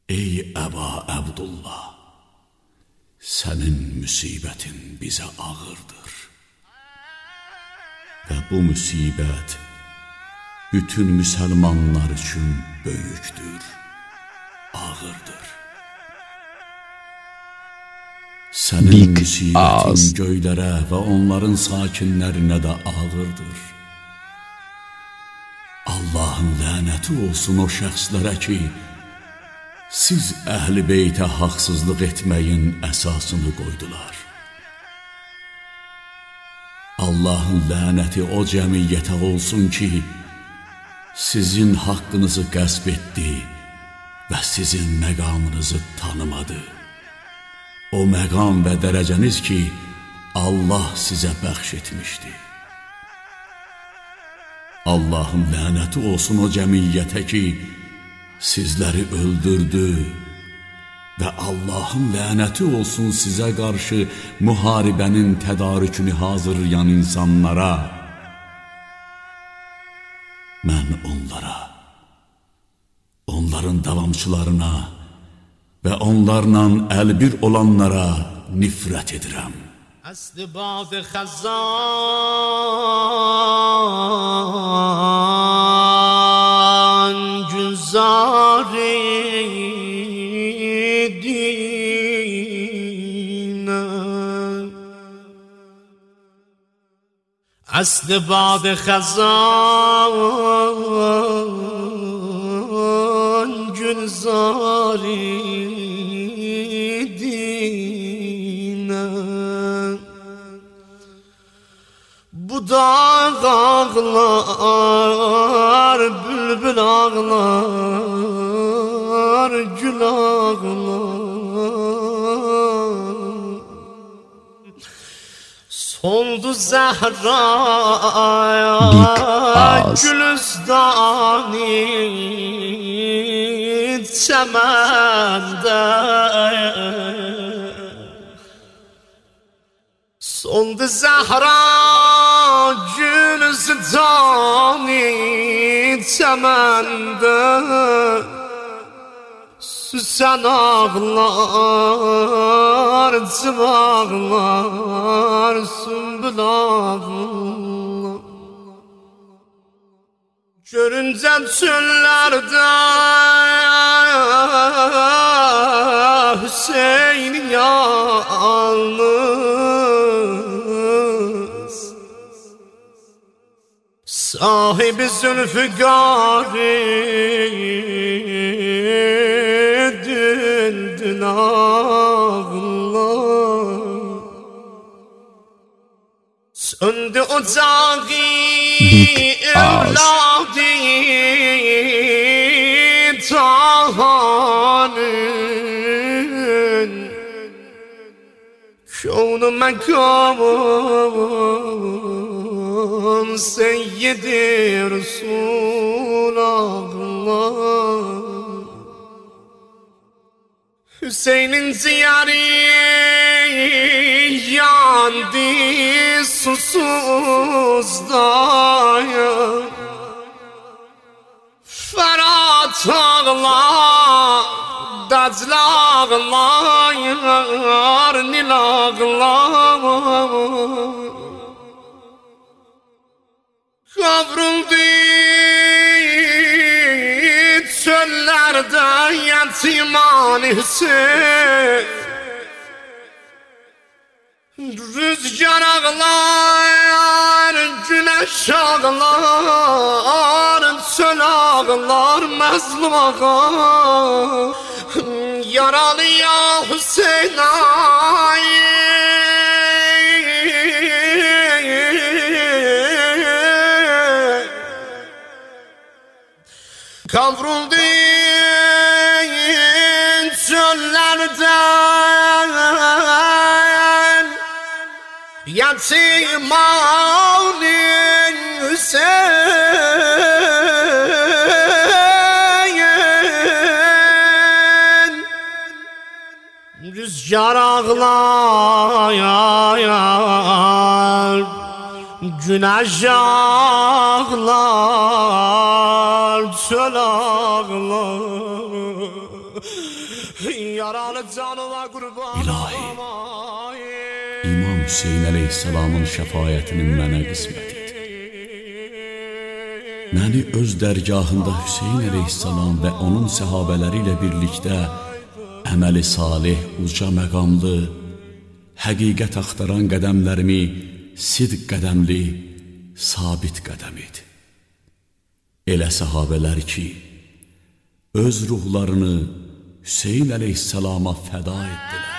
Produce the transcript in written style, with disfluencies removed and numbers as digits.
Ey Əba Əbdullah, sənin müsibətin bizə ağırdır və bu müsibət bütün müsəlmanlar üçün böyükdür, ağırdır. Sənin müsibətin göylərə və onların sakinlərinə də ağırdır. Allahın lənəti olsun o şəxslərə ki, siz əhl-i beytə haqsızlıq etməyin əsasını qoydular. Allahın lənəti o cəmiyyətə olsun ki, sizin haqqınızı qəsb etdi və sizin məqamınızı tanımadı. O məqam və dərəcəniz ki, Allah sizə bəxş etmişdi. Allahın lənəti olsun o cəmiyyətə ki, sizləri öldürdü və Allahın lənəti olsun sizə qarşı müharibənin tədarükünü hazırlayan insanlara. Mən onlara, onların davamçılarına və onlarla əlbir olanlara nifrət edirəm. است باد خزان گذاری دینه است باد خزان گذاری Bu dağ ağlar, bülbül ağlar, gül ağlar. Soldu Zehra'ya gülüstani çəməndə. Soldu Zəhra gülüstani çəməndə. Süsən ağlar, cıvağlar, sümbül ağlar. Görüncəm çöllərdə Hüseyin yalnız, sahibi zülfüqarı düldül ağlar. Söndü ocağı evladı Tahan'ın, kûn-u mekamın Seyyid-i Resul ağlar. Hüseyin'in ciğeri yandı susuz dayan. Ferhat ağlar, Dəclə ağlar, Nil ağlar. Kavruldu çöllerde yetiman Hüseyin. Rüzgar ağlar, güneş ağlar, çöl ağlar, məzlum ağlar. Yaralı ya Hüseyin ay, kavruldu çöllerden yetiman Hüseyin. Rüzgar ağlar, güneş ağlar, çöl ağlar, yaralı canıma kurban. İlahi, İmam Hüseyin əleyhissalamın şəfayətinin mənə qismət et. Məni öz dərgahında Hüseyin əleyhissalam və onun səhabələri ilə birlikdə əməli salih, uca məqamlı, həqiqət axtaran qədəmlərimi sidq qədəmli, sabit qədəm et. Elə səhabələr ki, öz ruhlarını Hüseyin əleyhissalama fəda etdilər.